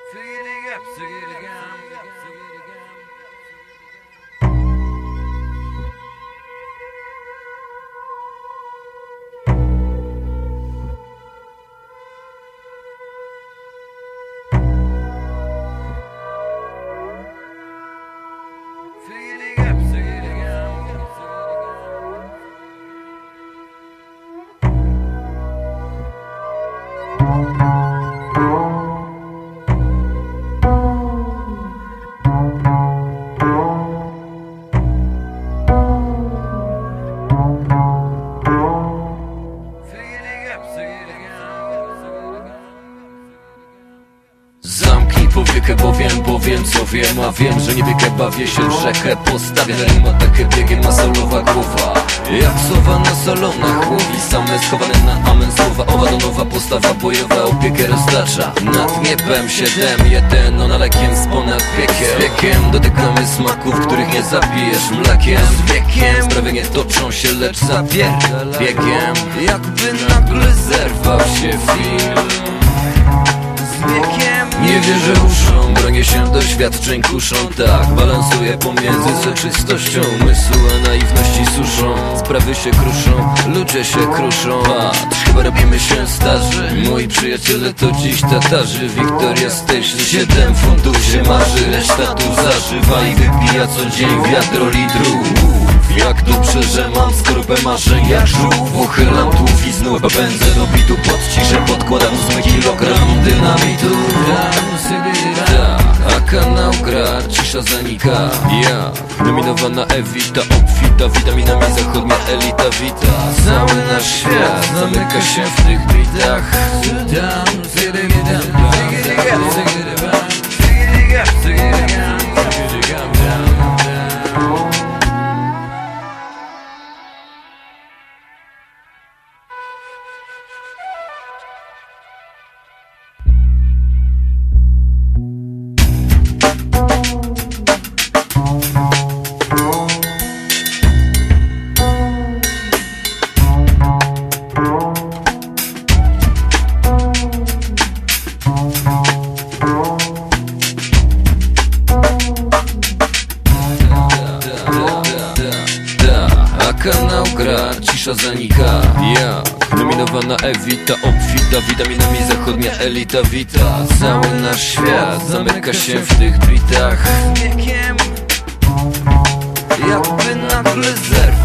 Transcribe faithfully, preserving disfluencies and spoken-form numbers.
Zamknij powiekę, bo wiem, bo wiem co wiem. A wiem, że nie biegę, bawię się w rzekę. Postawię rym, atakę biegiem, ma solowa głowa. Jak sowa na salonach łowi, same schowane na amen słowa. Owa do nowa postawa bojowa, opiekę roztacza nad niebem. Siedem, jeden, ona lekiem z ponad wiekiem. Z wiekiem dotykamy smaków, których nie zabijesz mlekiem. Z wiekiem sprawy nie toczą się, lecz zabier biegiem. Jakby nagle zerwał się film. Nie wierzę uszom, bronię się doświadczeń kuszą. Tak, balansuję pomiędzy soczystością umysłu a naiwności suszą. Sprawy się kruszą, ludzie się kruszą. Patrz, chyba robimy się starzy. Moi przyjaciele to dziś Tatarzy. Victoria Station, siedem funtów się marzy. Reszta tu zażywa i wypija co dzień wiadro litru. Jak dobrze, że mam skorupę marzeń jak żółw. Uchylam tłów i znów pędzę do bitu. Pod ciszę podkładam ósmy kilogram dynamitu. A kanał gra, cisza zanika. Ja, nominowana Evita, obfita witaminami, zachodnia elita wita. Cały nasz świat zamyka się w tych bitach. Kanał gra, cisza zanika. Ja, nominowana Evita, obfita witaminami, zachodnia elita wita. Cały nasz świat zamyka się w tych bitach. Jakby nagle zerwał